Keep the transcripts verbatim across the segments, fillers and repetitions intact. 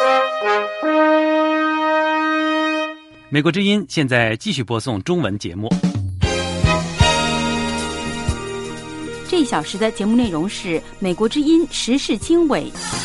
美国之音现在继续播送中文节目。 这一小时的节目内容是美国之音时事经纬。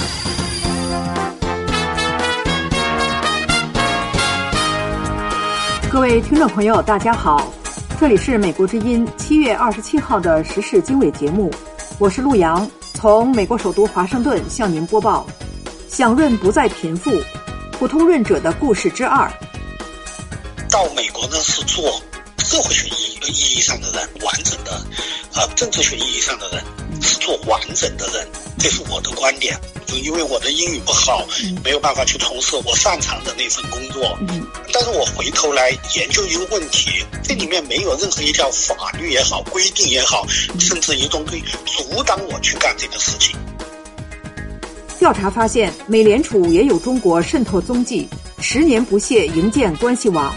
各位听众朋友大家好，这里是美国之音七月二十七号的时事经纬节目，我是陆阳，从美国首都华盛顿向您播报享润不再贫富，普通润者的故事之二。 到美国呢是做社会学意义意义上的人，完整的呃政治学意义上的人，是做完整的人，这是我的观点。就因为我的英语不好，没有办法去从事我擅长的那份工作，但是我回头来研究一个问题，这里面没有任何一条法律也好，规定也好，甚至一种对阻挡我去干这个事情。 调查发现，美联储也有中国渗透踪迹，十年不懈营建关系网。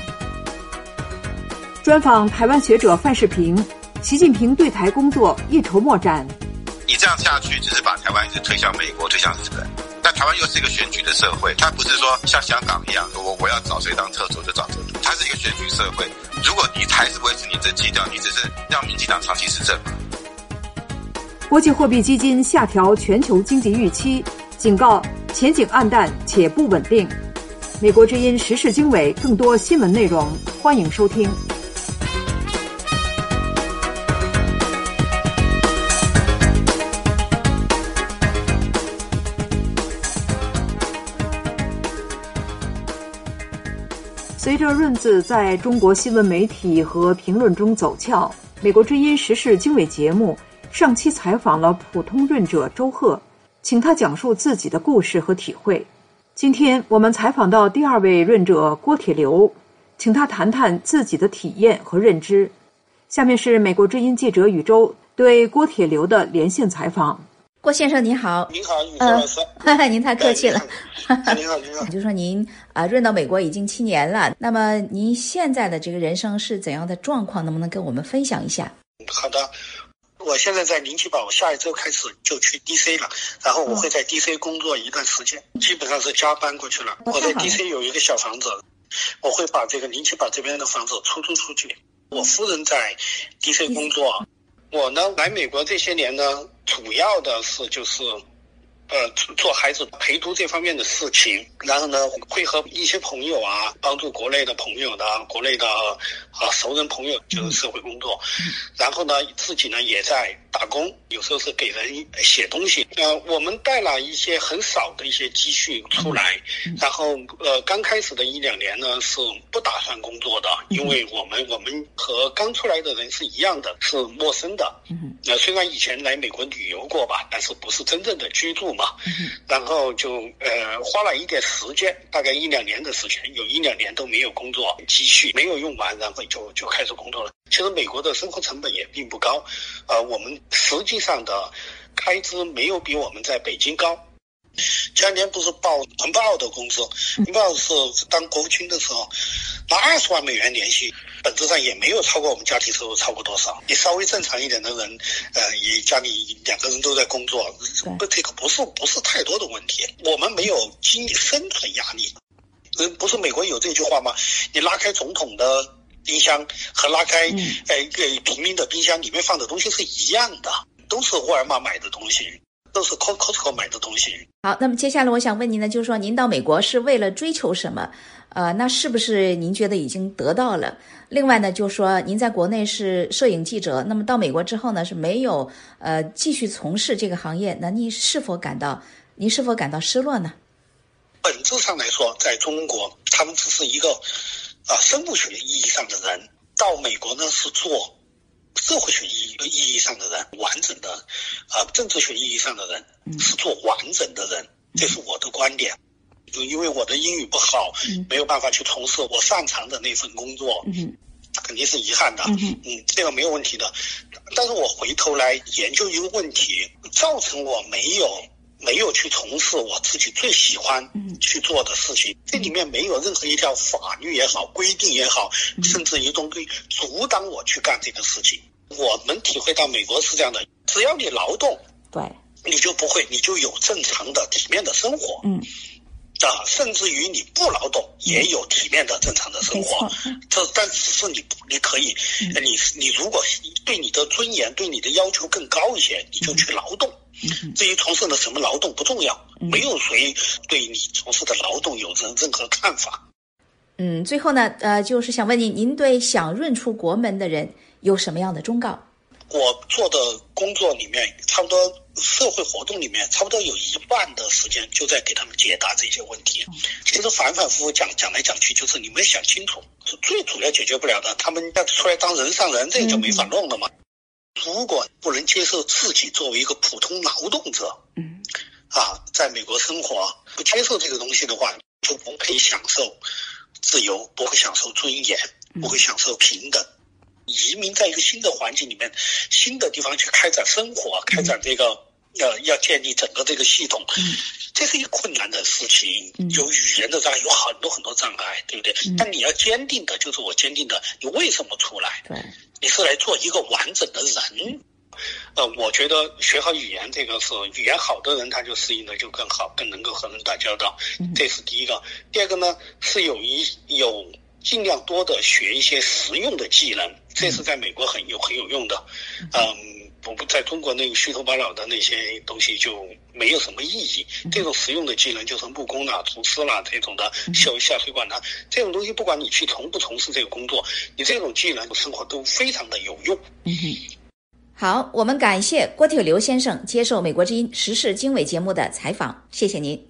专访台湾学者范世平，习近平对台工作一筹莫展。 你这样下去只是把台湾一直推向美国，推向日本。但台湾又是一个选举的社会，它不是说像香港一样，我我要找谁当特首就找特首，它是一个选举社会。如果你还是维持你这基调，你只是让民进党长期执政嘛。 国际货币基金下调全球经济预期，警告前景暗淡且不稳定。美国之音时事经纬更多新闻内容，欢迎收听。随着润字在中国新闻媒体和评论中走俏，美国之音时事经纬节目上期采访了普通润者周贺，请他讲述自己的故事和体会。今天我们采访到第二位润者郭铁流，请他谈谈自己的体验和认知。下面是美国之音记者宇宙对郭铁流的连线采访。 郭先生您好。 您好，宇宙老师。 呃、您太客气了。 您好，您好。 就说您啊、呃、润到美国已经七年了，那么您现在的这个人生是怎样的状况？能不能跟我们分享一下？ 好的，我现在在灵奇堡，下一周开始就去 D C 了，然后我会在 D C 工作一段时间，嗯、基本上是加班过去了。我在 D C 有一个小房子，我会把这个灵奇堡这边的房子出租出去。我夫人在 D C 工作。我呢来美国这些年呢，主要的是就是呃做孩子陪读这方面的事情，然后呢会和一些朋友啊，帮助国内的朋友的国内的啊熟人朋友，就是社会工作，然后呢自己呢也在打工，有时候是给人写东西。呃我们带了一些很少的一些积蓄出来，然后呃刚开始的一两年呢是不打算工作的，因为我们我们和刚出来的人是一样的，是陌生的。呃虽然以前来美国旅游过吧，但是不是真正的居住嘛。然后就呃花了一点时间，大概一两年的时间，有一两年都没有工作，积蓄没有用完，然后就就开始工作了。其实美国的生活成本也并不高，呃我们实际上的开支没有比我们在北京高。前两年不是报很不好的工资，很不好是当国务卿的时候拿二十万美元年薪，本质上也没有超过我们家庭收入超过多少。你稍微正常一点的人，呃，也家里两个人都在工作，不，这个不是不是太多的问题。我们没有经济生存压力。呃，不是美国有这句话吗？你拉开总统的冰箱和拉开呃给平民的冰箱，里面放的东西是一样的，都是沃尔玛买的东西。都是 Costco 买的东西。 好，那么接下来我想问您呢，就是说您到美国是为了追求什么？呃，那是不是您觉得已经得到了？另外呢，就是说您在国内是摄影记者，那么到美国之后呢，是没有呃继续从事这个行业，那您是否感到您是否感到失落呢？ 本质上来说，在中国，他们只是一个啊、呃、生物学意义上的人，到美国呢是做社会学意义意义上的人，完整的啊、呃、政治学意义上的人，是做完整的人，这是我的观点。就因为我的英语不好，没有办法去从事我擅长的那份工作，肯定是遗憾的。嗯，这个没有问题的。但是我回头来研究一个问题，造成我没有没有去从事我自己最喜欢去做的事情，这里面没有任何一条法律也好，规定也好，甚至一种对阻挡我去干这个事情。我们体会到美国是这样的，只要你劳动， 对， 你就不会，你就有正常的体面的生活。 嗯， 啊，甚至于你不劳动也有体面的正常的生活。这但只是你你可以，嗯、你你如果对你的尊严、对你的要求更高一些，你就去劳动。嗯、至于从事的什么劳动不重要，嗯、没有谁对你从事的劳动有任任何看法。 嗯，最后呢，呃，就是想问您，您对想润出国门的人有什么样的忠告？ 我做的工作里面，差不多社会活动里面，差不多有一半的时间就在给他们解答这些问题。其实反反复复讲讲来讲去，就是你没想清楚，是最主要解决不了的。他们要出来当人上人，这就没法弄了嘛。嗯、如果不能接受自己作为一个普通劳动者，嗯，啊，在美国生活，不接受这个东西的话，就不可以享受自由，不会享受尊严，不会享受平等。移民在一个新的环境里面，新的地方去开展生活，开展这个呃，要建立整个这个系统，这是一个困难的事情。有语言的障碍，有很多很多障碍，对不对？但你要坚定的，就是我坚定的，你为什么出来？对，你是来做一个完整的人。呃，我觉得学好语言这个是语言好的人，他就适应的就更好，更能够和人打交道。这是第一个。第二个呢，是有一有。尽量多的学一些实用的技能，这是在美国很有很有用的。嗯，我们在中国那个虚头巴脑的那些东西就没有什么意义。这种实用的技能就是木工啦、厨师啦这种的，修下水管啦这种东西，不管你去从不从事这个工作，你这种技能生活都非常的有用。 嗯哼。好，我们感谢郭铁刘先生接受美国之音时事经纬节目的采访，谢谢您。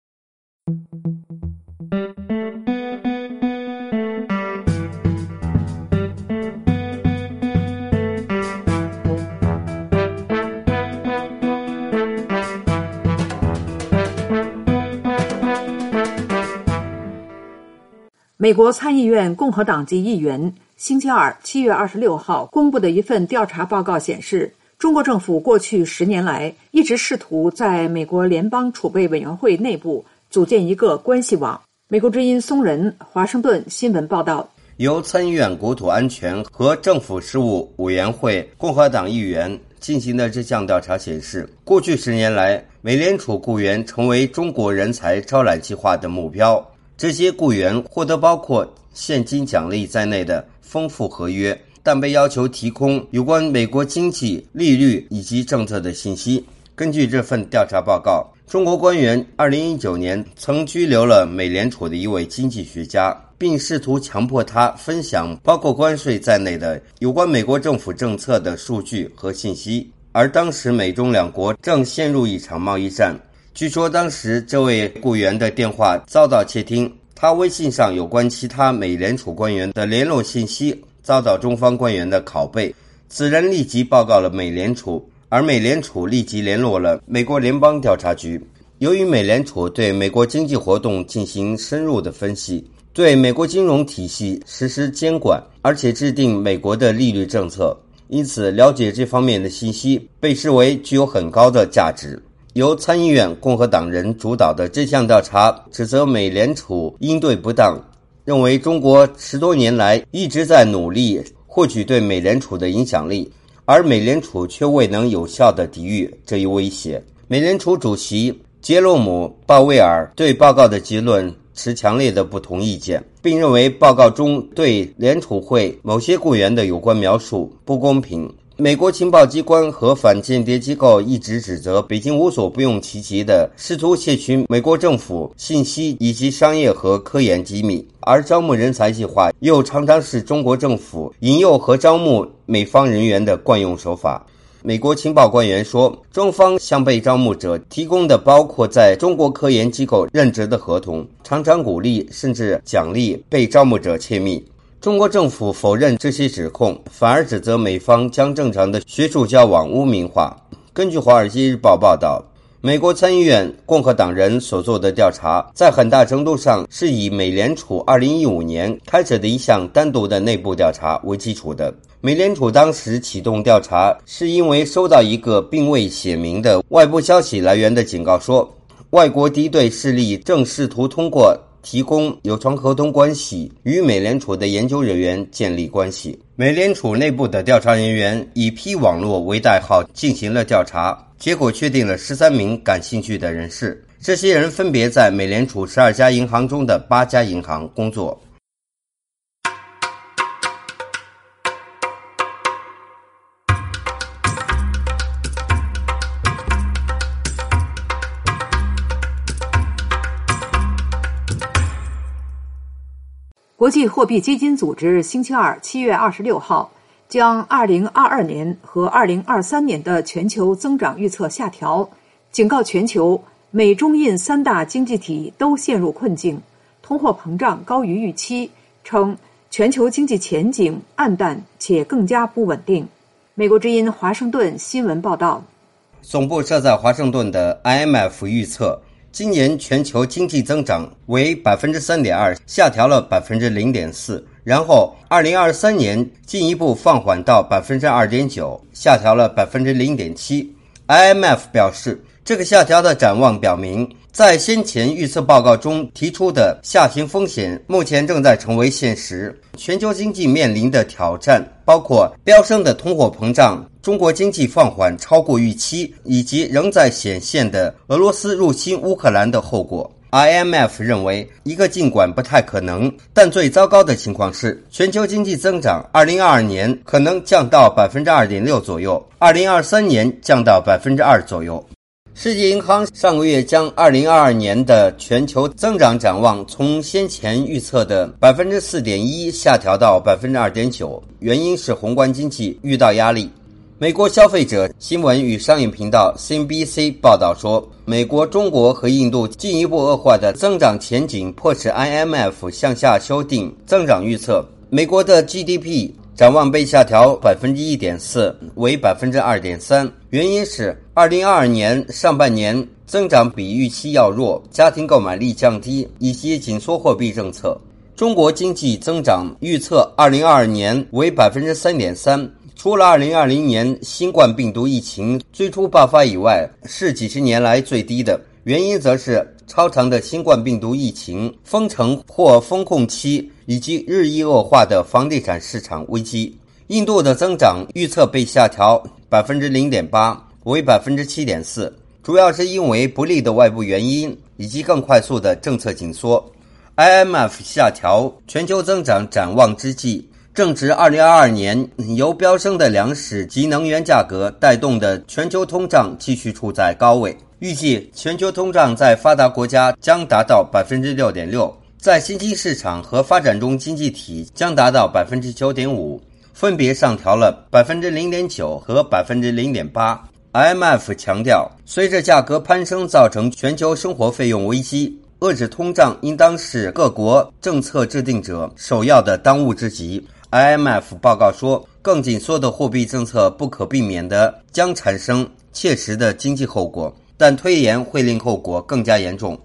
美国参议院共和党籍议员星期二七月二十六号公布的一份调查报告显示，中国政府过去十年来一直试图在美国联邦储备委员会内部组建一个关系网。美国之音松仁华盛顿新闻报道， 由参议院国土安全和政府事务委员会共和党议员进行的这项调查显示，过去十年来，美联储雇员成为中国人才招揽计划的目标。这些雇员获得包括现金奖励在内的丰富合约，但被要求提供有关美国经济、利率以及政策的信息。根据这份调查报告，中国官员二零一九年曾拘留了美联储的一位经济学家，并试图强迫他分享包括关税在内的有关美国政府政策的数据和信息。而当时美中两国正陷入一场贸易战。据说当时这位雇员的电话遭到窃听，他微信上有关其他美联储官员的联络信息遭到中方官员的拷贝，此人立即报告了美联储，而美联储立即联络了美国联邦调查局。由于美联储对美国经济活动进行深入的分析，对美国金融体系实施监管，而且制定美国的利率政策，因此了解这方面的信息被视为具有很高的价值。由参议院共和党人主导的这项调查指责美联储应对不当，认为中国十多年来一直在努力获取对美联储的影响力，而美联储却未能有效地抵御这一威胁。美联储主席杰罗姆·鲍威尔对报告的结论持强烈的不同意见，并认为报告中对联储会某些雇员的有关描述不公平。美国情报机关和反间谍机构一直指责北京无所不用其极地试图窃取美国政府信息以及商业和科研机密，而招募人才计划又常常是中国政府引诱和招募美方人员的惯用手法。美国情报官员说，中方向被招募者提供的包括在中国科研机构任职的合同，常常鼓励甚至奖励被招募者窃密。中国政府否认这些指控，反而指责美方将正常的学术交往污名化。根据《华尔街日报》报道，美国参议院共和党人所做的调查在很大程度上是以美联储二零一五年开始的一项单独的内部调查为基础的。美联储当时启动调查是因为收到一个并未写明的外部消息来源的警告，说外国敌对势力正试图通过提供有偿合同关系与美联储的研究人员建立关系。美联储内部的调查人员以 P 网络为代号进行了调查，结果确定了十三名感兴趣的人士， 这些人分别在美联储十二家银行中的八家银行工作。 国际货币基金组织星期二七月二十六号将二零二二年和二零二三年的全球增长预测下调，警告全球美中印三大经济体都陷入困境，通货膨胀高于预期，称全球经济前景暗淡且更加不稳定。美国之音华盛顿新闻报道， 总部设在华盛顿的 I M F 预测今年全球经济增长为 百分之三点二， 下调了 百分之零点四， 然后二零二三年进一步放缓到 百分之二点九， 下调了 百分之零点七。 I M F 表示，这个下调的展望表明，在先前预测报告中提出的下行风险目前正在成为现实。全球经济面临的挑战包括飙升的通货膨胀、中国经济放缓超过预期，以及仍在显现的俄罗斯入侵乌克兰的后果。I M F 认为，一个尽管不太可能，但最糟糕的情况是，全球经济增长二零二二年可能降到 百分之二点六 左右，二零二三年降到 百分之二 左右。世界银行上个月将二零二二年的全球增长展望从先前预测的 百分之四点一 下调到 百分之二点九， 原因是宏观经济遇到压力。美国消费者新闻与商业频道 C N B C 报道说，美国、中国和印度进一步恶化的增长前景迫使 I M F 向下修订增长预测。美国的 G D P 展望被下调 百分之一点四 为 百分之二点三， 原因是二零二二年上半年增长比预期要弱，家庭购买力降低，以及紧缩货币政策。中国经济增长预测二零二二年为 百分之三点三， 除了二零二零年新冠病毒疫情最初爆发以外，是几十年来最低的，原因则是超长的新冠病毒疫情、封城或封控期以及日益恶化的房地产市场危机。印度的增长预测被下调 百分之零点八 为 百分之七点四， 主要是因为不利的外部原因以及更快速的政策紧缩。 I M F 下调全球增长展望之际，正值二零二二年由飙升的粮食及能源价格带动的全球通胀继续处在高位，预计全球通胀在发达国家将达到 百分之六点六， 在新兴市场和发展中经济体将达到 百分之九点五， 分别上调了 百分之零点九 和 百分之零点八。 I M F 强调，随着价格攀升造成全球生活费用危机，遏制通胀应当是各国政策制定者首要的当务之急。I M F 报告说，更紧缩的货币政策不可避免地将产生切实的经济后果，但推延会令后果更加严重。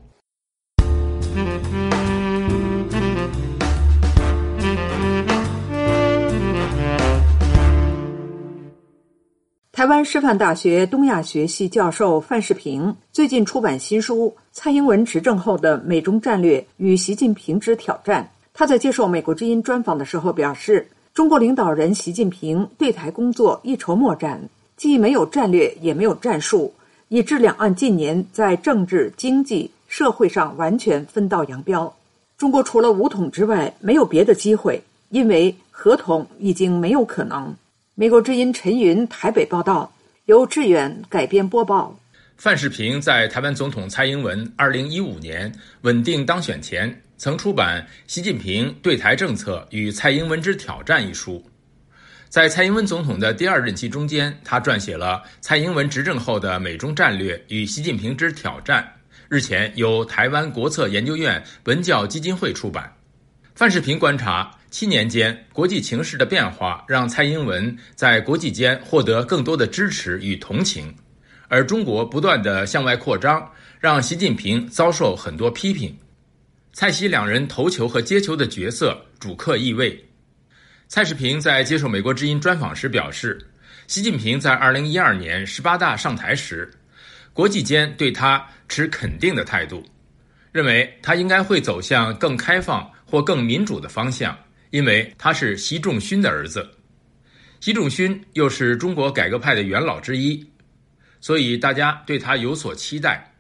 台湾师范大学东亚学系教授范世平最近出版新书《蔡英文执政后的美中战略与习近平之挑战》。他在接受美国之音专访的时候表示，中国领导人习近平对台工作一筹莫展，既没有战略也没有战术，以致两岸近年在政治、经济、社会上完全分道扬镳。中国除了武统之外没有别的机会，因为合统已经没有可能。美国之音陈云台北报道，由志远改编播报。 范世平在台湾总统蔡英文二零一五年稳定当选前，曾出版《习近平对台政策与蔡英文之挑战》一书。在蔡英文总统的第二任期中间，他撰写了《蔡英文执政后的美中战略与习近平之挑战》，日前由台湾国策研究院文教基金会出版。范世平观察，七年间国际情势的变化让蔡英文在国际间获得更多的支持与同情，而中国不断地向外扩张，让习近平遭受很多批评。蔡习两人投球和接球的角色主客易位。蔡世平在接受美国之音专访时表示，习近平在二零一二年十八大上台时，国际间对他持肯定的态度，认为他应该会走向更开放或更民主的方向，因为他是习仲勋的儿子。习仲勋又是中国改革派的元老之一，所以大家对他有所期待，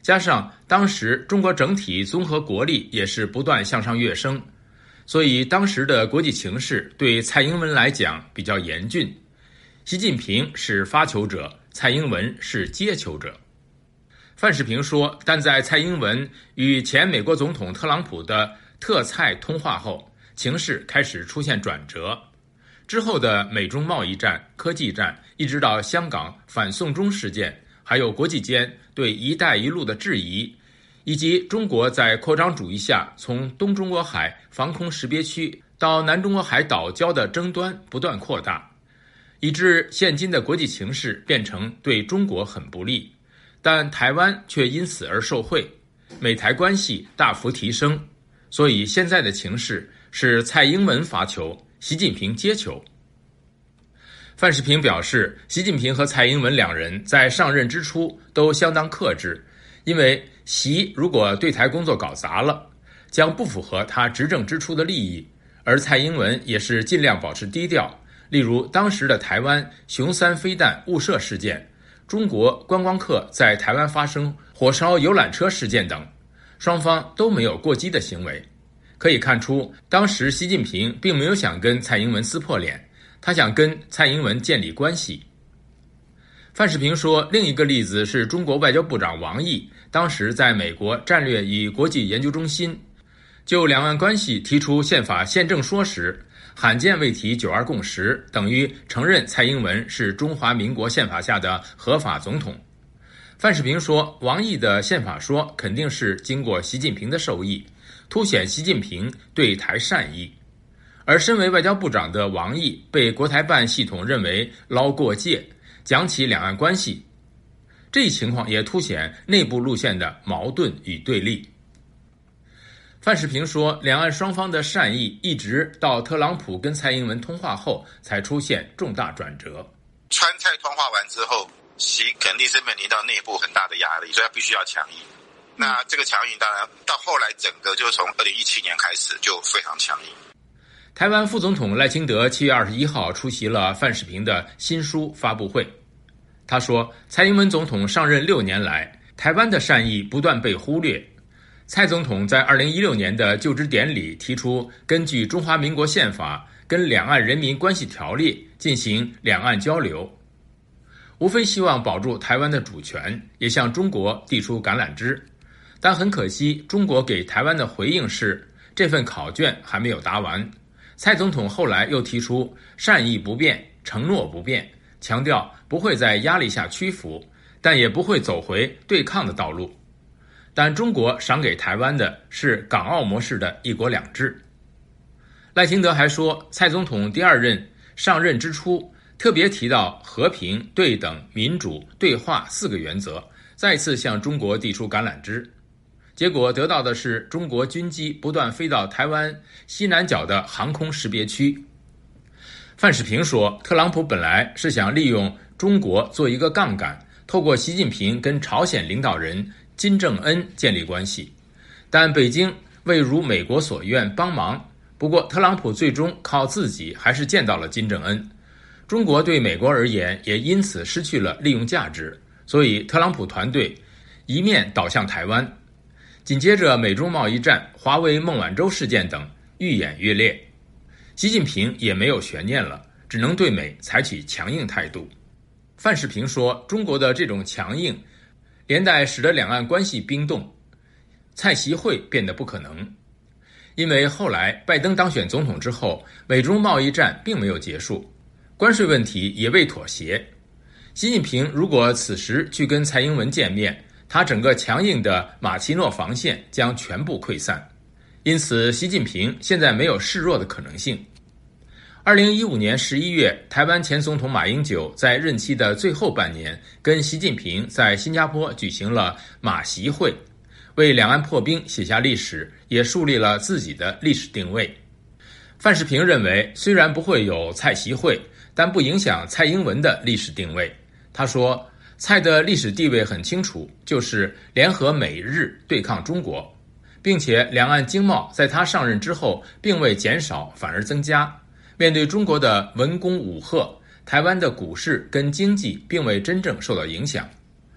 加上当时中国整体综合国力也是不断向上跃升，所以当时的国际情势对蔡英文来讲比较严峻。习近平是发球者，蔡英文是接球者。范世平说，但在蔡英文与前美国总统特朗普的特蔡通话后，情势开始出现转折。之后的美中贸易战、科技战，一直到香港反送中事件，还有国际间对“一带一路”的质疑，以及中国在扩张主义下从东中国海防空识别区到南中国海岛礁的争端不断扩大，以致现今的国际情势变成对中国很不利，但台湾却因此而受惠，美台关系大幅提升。所以现在的情势是蔡英文罚球，习近平接球。范世平表示，习近平和蔡英文两人在上任之初都相当克制，因为习如果对台工作搞砸了，将不符合他执政之初的利益，而蔡英文也是尽量保持低调。例如当时的台湾雄三飞弹误射事件，中国观光客在台湾发生火烧游览车事件等，双方都没有过激的行为。可以看出，当时习近平并没有想跟蔡英文撕破脸，他想跟蔡英文建立关系。范世平说，另一个例子是中国外交部长王毅，当时在美国战略与国际研究中心就两岸关系提出宪法宪政说时，罕见未提九二共识，等于承认蔡英文是中华民国宪法下的合法总统。范世平说，王毅的宪法说肯定是经过习近平的授意，凸显习近平对台善意。而身为外交部长的王毅被国台办系统认为捞过界，讲起两岸关系，这一情况也凸显内部路线的矛盾与对立。范世平说，两岸双方的善意一直到特朗普跟蔡英文通话后才出现重大转折。 川蔡通话完之后，习肯定是面临到内部很大的压力，所以他必须要强硬。那这个强硬当然到后来整个就从二零一七年开始就非常强硬。 台湾副总统赖清德七月二十一号出席了范世平的新书发布会。他说，蔡英文总统上任六年来，台湾的善意不断被忽略。蔡总统在二零一六年的就职典礼提出，根据中华民国宪法跟两岸人民关系条例进行两岸交流，无非希望保住台湾的主权，也向中国递出橄榄枝。但很可惜，中国给台湾的回应是这份考卷还没有答完。蔡总统后来又提出善意不变，承诺不变，强调不会在压力下屈服，但也不会走回对抗的道路。但中国赏给台湾的是港澳模式的一国两制。赖清德还说，蔡总统第二任上任之初特别提到和平、对等、民主、对话四个原则，再次向中国递出橄榄枝。结果得到的是中国军机不断飞到台湾西南角的航空识别区。范世平说，特朗普本来是想利用中国做一个杠杆，透过习近平跟朝鲜领导人金正恩建立关系，但北京未如美国所愿帮忙。不过特朗普最终靠自己还是见到了金正恩，中国对美国而言也因此失去了利用价值，所以特朗普团队一面倒向台湾。紧接着美中贸易战、华为孟晚舟事件等愈演愈烈，习近平也没有悬念了，只能对美采取强硬态度。范世平说，中国的这种强硬连带使得两岸关系冰冻，蔡习会变得不可能。因为后来拜登当选总统之后，美中贸易战并没有结束，关税问题也未妥协。习近平如果此时去跟蔡英文见面，他整个强硬的马奇诺防线将全部溃散。因此习近平现在没有示弱的可能性。二零一五年十一月，台湾前总统马英九在任期的最后半年跟习近平在新加坡举行了马习会，为两岸破冰写下历史，也树立了自己的历史定位。范世平认为，虽然不会有蔡习会，但不影响蔡英文的历史定位。他说，蔡的历史地位很清楚，就是联合美日对抗中国，并且两岸经贸在他上任之后并未减少，反而增加。面对中国的文攻武吓，台湾的股市跟经济并未真正受到影响。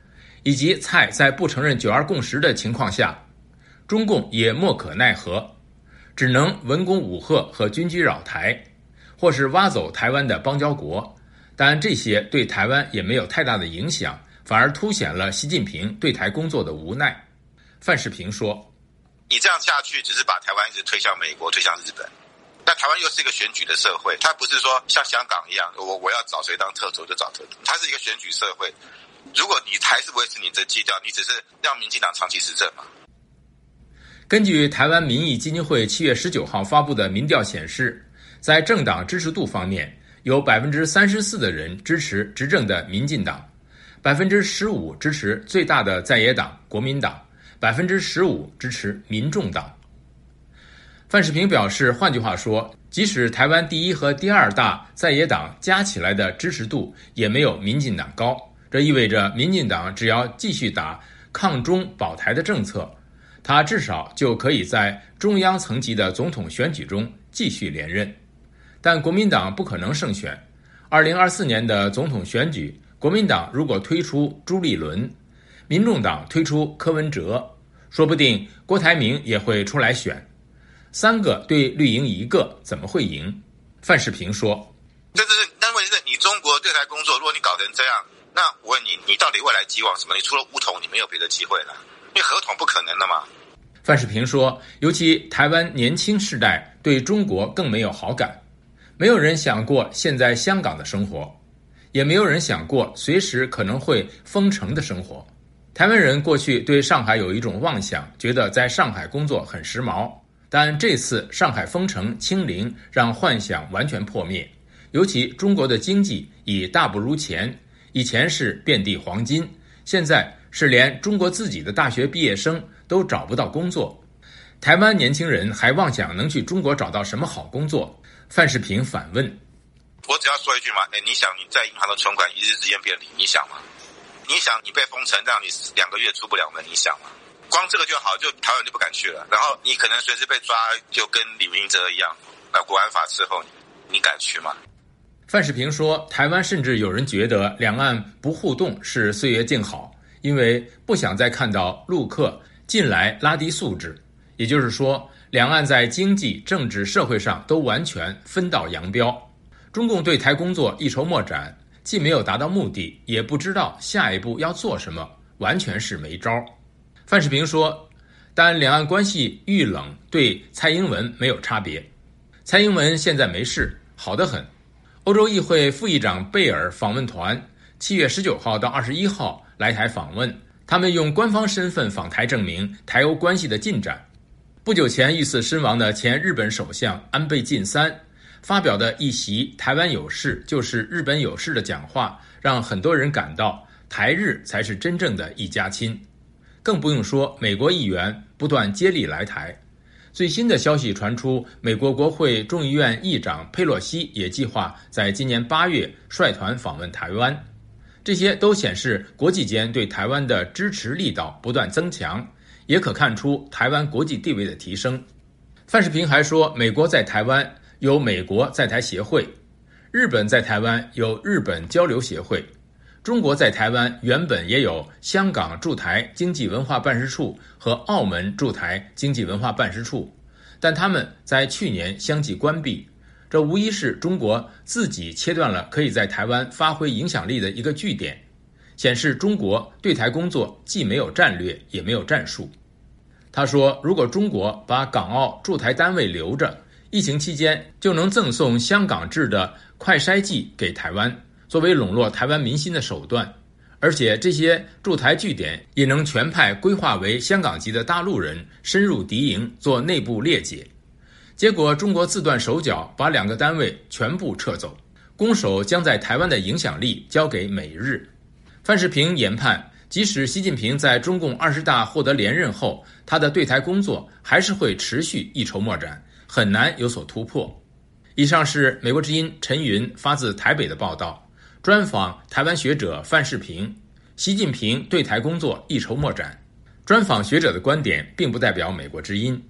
以及蔡在不承认九二共识的情况下，中共也莫可奈何，只能文攻武吓和军机扰台，或是挖走台湾的邦交国。但这些对台湾也没有太大的影响，反而凸显了习近平对台工作的无奈。范世平说， 你这样下去只是把台湾一直推向美国，推向日本。但台湾又是一个选举的社会，它不是说像香港一样，我我要找谁当特首就找特首，它是一个选举社会。如果你还是维持你的基调，你只是让民进党长期执政嘛。 根据台湾民意基金会七月十九号发布的民调显示，在政党支持度方面，有百分之三十四的人支持执政的民进党，百分之十五支持最大的在野党国民党，百分之十五支持民众党。范世平表示，换句话说，即使台湾第一和第二大在野党加起来的支持度也没有民进党高，这意味着民进党只要继续打抗中保台的政策，他至少就可以在中央层级的总统选举中继续连任。但国民党不可能胜选。二零二四年的总统选举，国民党如果推出朱立伦，民众党推出柯文哲，说不定郭台铭也会出来选。三个对绿营一个，怎么会赢？范世平说， 这就是，但问题是你中国对台工作，如果你搞成这样，那我问你，你到底未来寄望什么？你除了武统，你没有别的机会了，因为合统不可能的嘛。 范世平说，尤其台湾年轻世代对中国更没有好感，没有人想过现在香港的生活，也没有人想过随时可能会封城的生活。台湾人过去对上海有一种妄想，觉得在上海工作很时髦，但这次上海封城清零让幻想完全破灭。尤其中国的经济已大不如前，以前是遍地黄金，现在是连中国自己的大学毕业生都找不到工作。台湾年轻人还妄想能去中国找到什么好工作？范世平反问， 我只要说一句嘛，哎，你想你在银行的存款一日之间变零，你想吗？你想你被封城让你两个月出不了门，你想吗？光这个就好，就台湾就不敢去了。然后你可能随时被抓，就跟李明哲一样，呃，国安法伺候你，你敢去吗？ 范世平说，台湾甚至有人觉得两岸不互动是岁月静好，因为不想再看到陆客进来拉低素质。也就是说，两岸在经济、政治、社会上都完全分道扬镳。中共对台工作一筹莫展，既没有达到目的，也不知道下一步要做什么，完全是没招。范世平说，但两岸关系遇冷对蔡英文没有差别。蔡英文现在没事，好得很。欧洲议会副议长贝尔访问团七月十九号到二十一号来台访问，他们用官方身份访台，证明台欧关系的进展。不久前遇刺身亡的前日本首相安倍晋三发表的一席台湾有事就是日本有事的讲话，让很多人感到台日才是真正的一家亲。更不用说美国议员不断接力来台。最新的消息传出，美国国会众议院议长佩洛西也计划在今年八月率团访问台湾。这些都显示国际间对台湾的支持力道不断增强，也可看出台湾国际地位的提升。范世平还说，美国在台湾有美国在台协会，日本在台湾有日本交流协会，中国在台湾原本也有香港驻台经济文化办事处和澳门驻台经济文化办事处，但他们在去年相继关闭。这无疑是中国自己切断了可以在台湾发挥影响力的一个据点，显示中国对台工作既没有战略也没有战术。他说，如果中国把港澳驻台单位留着，疫情期间就能赠送香港制的快筛剂给台湾，作为笼络台湾民心的手段，而且这些驻台据点也能全派规划为香港籍的大陆人深入敌营做内部列解。结果中国自断手脚，把两个单位全部撤走，攻守将在台湾的影响力交给美日。范世平研判，即使习近平在中共二十大获得连任后，他的对台工作还是会持续一筹莫展，很难有所突破。以上是美国之音陈云发自台北的报道，专访台湾学者范世平，习近平对台工作一筹莫展。专访学者的观点并不代表美国之音。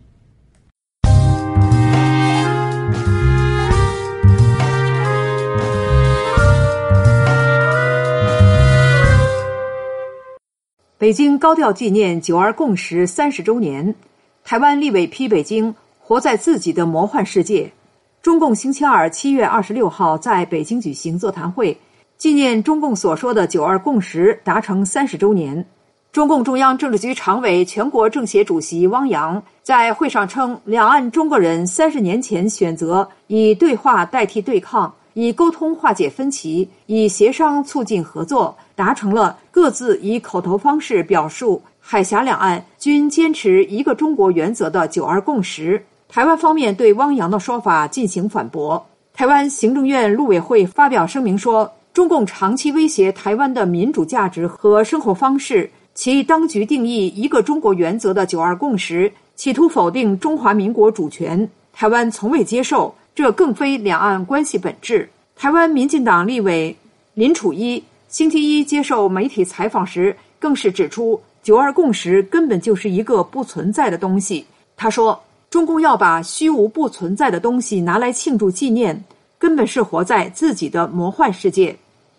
北京高调纪念九二共识三十周年。台湾立委批北京活在自己的魔幻世界。中共星期二七月二十六号在北京举行座谈会，纪念中共所说的九二共识达成三十周年。中共中央政治局常委、全国政协主席汪洋在会上称，两岸中国人三十年前选择以对话代替对抗，以沟通化解分歧，以协商促进合作，达成了各自以口头方式表述海峡两岸均坚持一个中国原则的九二共识。台湾方面对汪洋的说法进行反驳。台湾行政院陆委会发表声明说，中共长期威胁台湾的民主价值和生活方式，其当局定义一个中国原则的九二共识，企图否定中华民国主权，台湾从未接受，这更非两岸关系本质。台湾民进党立委林楚一星期一接受媒体采访时，更是指出九二共识根本就是一个不存在的东西。他说，中共要把虚无不存在的东西拿来庆祝纪念，根本是活在自己的魔幻世界。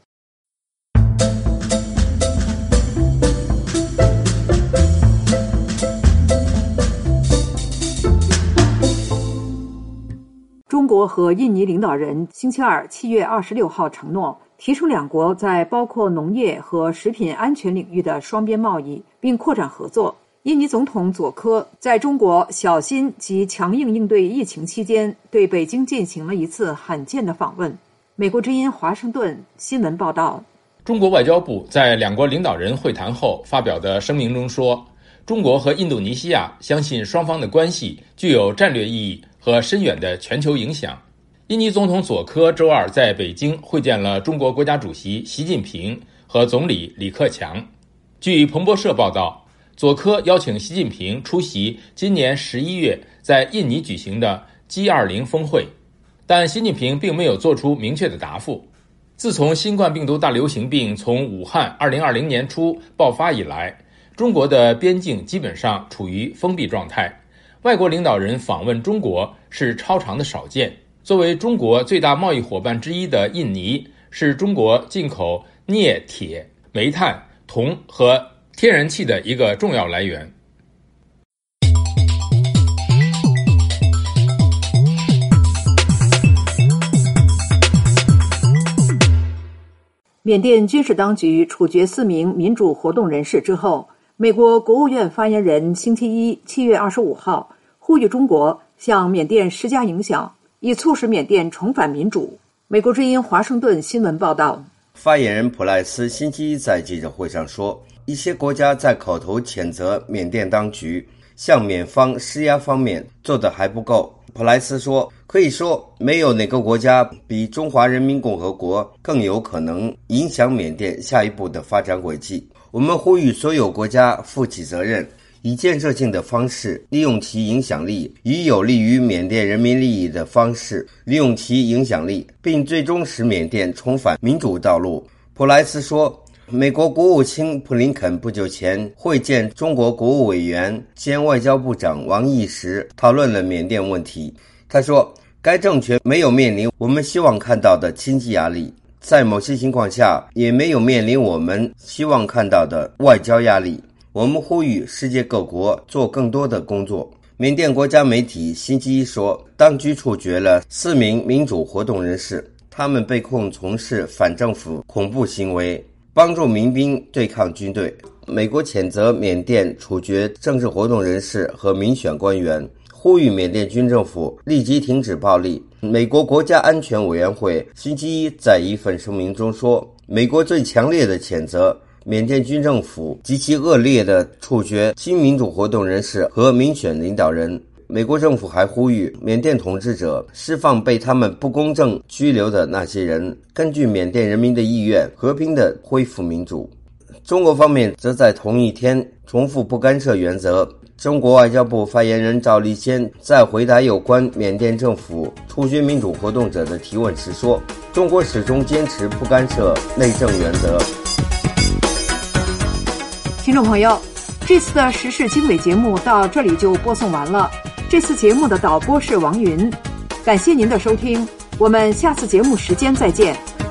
中国和印尼领导人星期二七月二十六号承诺提升两国在包括农业和食品安全领域的双边贸易，并扩展合作。印尼总统佐科在中国小心及强硬应对疫情期间，对北京进行了一次罕见的访问。美国之音华盛顿新闻报道， 中国外交部在两国领导人会谈后发表的声明中说，中国和印度尼西亚相信双方的关系具有战略意义和深远的全球影响。印尼总统佐科周二在北京会见了中国国家主席习近平和总理李克强。据彭博社报道，佐科邀请习近平出席今年十一月在印尼举行的 G 二十 峰会，但习近平并没有做出明确的答复。自从新冠病毒大流行病从武汉二零二零年初爆发以来，中国的边境基本上处于封闭状态，外国领导人访问中国是超常的少见。作为中国最大贸易伙伴之一的印尼，是中国进口镍、铁、煤炭、铜和天然气的一个重要来源。 缅甸军事当局处决四名民主活动人士之后，美国国务院发言人星期一七月二十五号呼吁中国向缅甸施加影响，以促使缅甸重返民主。美国之音华盛顿新闻报道， 发言人普莱斯星期一在记者会上说，一些国家在口头谴责缅甸当局向缅方施压方面做得还不够。普莱斯说，可以说没有哪个国家比中华人民共和国更有可能影响缅甸下一步的发展轨迹。我们呼吁所有国家负起责任，以建设性的方式利用其影响力，以有利于缅甸人民利益的方式利用其影响力，并最终使缅甸重返民主道路。普莱斯说，美国国务卿布林肯不久前会见中国国务委员兼外交部长王毅时讨论了缅甸问题。他说，该政权没有面临我们希望看到的经济压力，在某些情况下也没有面临我们希望看到的外交压力。我们呼吁世界各国做更多的工作。缅甸国家媒体星期一说，当局处决了四名民主活动人士，他们被控从事反政府恐怖行为，帮助民兵对抗军队。美国谴责缅甸处决政治活动人士和民选官员，呼吁缅甸军政府立即停止暴力。美国国家安全委员会星期一在一份声明中说，美国最强烈的谴责缅甸军政府极其恶劣的处决新民主活动人士和民选领导人。美国政府还呼吁缅甸统治者释放被他们不公正拘留的那些人，根据缅甸人民的意愿和平地恢复民主。中国方面则在同一天重复不干涉原则。中国外交部发言人赵立坚在回答有关缅甸政府处决民主活动者的提问时说，中国始终坚持不干涉内政原则。 听众朋友，这次的时事经纬节目到这里就播送完了。这次节目的导播是王云，感谢您的收听，我们下次节目时间再见。